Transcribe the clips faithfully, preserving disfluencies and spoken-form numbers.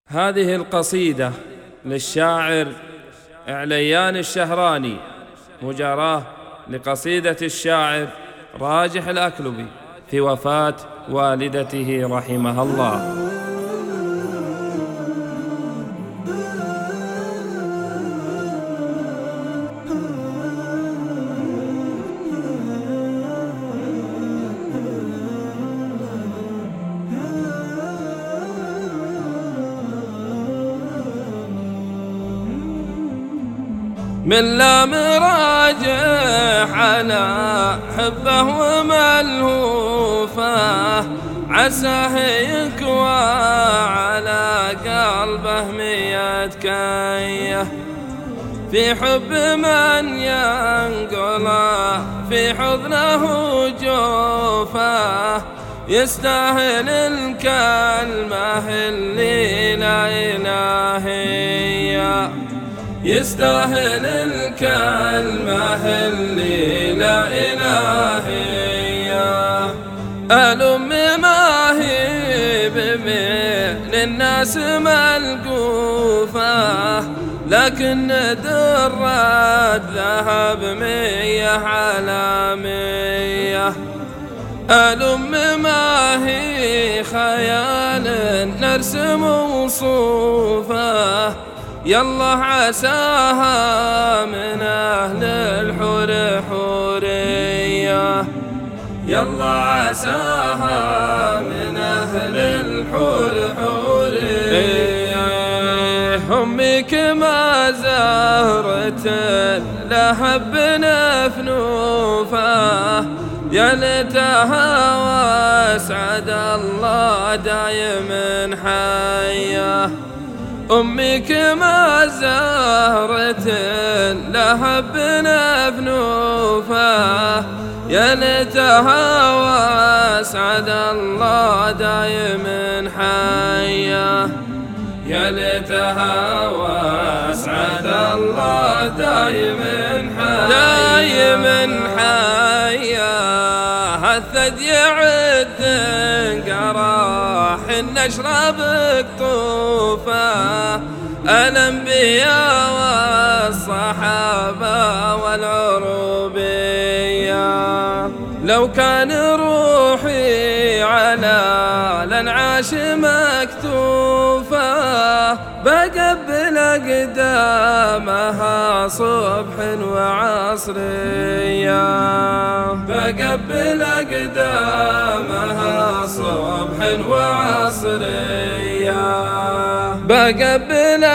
هذه القصيدة للشاعر عليان الشهراني مجاراة لقصيدة الشاعر راجح الأكلبي في وفاة والدته رحمها الله. من لا مراجع على حبه وملهوفه عساه يكوى على قلبه مية كيه في حب من ينقله في حضنه جوفه يستاهل الكلمة اللي لا إله هي يستاهل الكلمة اللي لا إله هي. الأم ما هي بمثل الناس ملقوفة لكن درات ذهب مية على مية. الأم ما هي خيال نرسم وصوفه يالله عساها من أهل الحور حورية يالله عساها من أهل الحور حورية. أمي كما زهرة لهب بنفنوفه يا ليتها واسعد الله دايم حيه. أمي كما زهرة لهب بنفنوفه يا ليتها واسعد الله دايم حيه يا ليتها واسعد الله دايم حيه دايم حيه. الثدي يعد قراح نشرب قطوفه الأنبياء والصحابة والعروبية. لو كان روحي على الأنعاش مكتوفة بقبل أقدامها صبح وعصرية بقبل أقدامها صبح وعصرية بقبل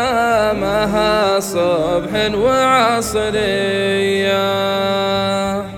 أقدامها صبح وعصرية.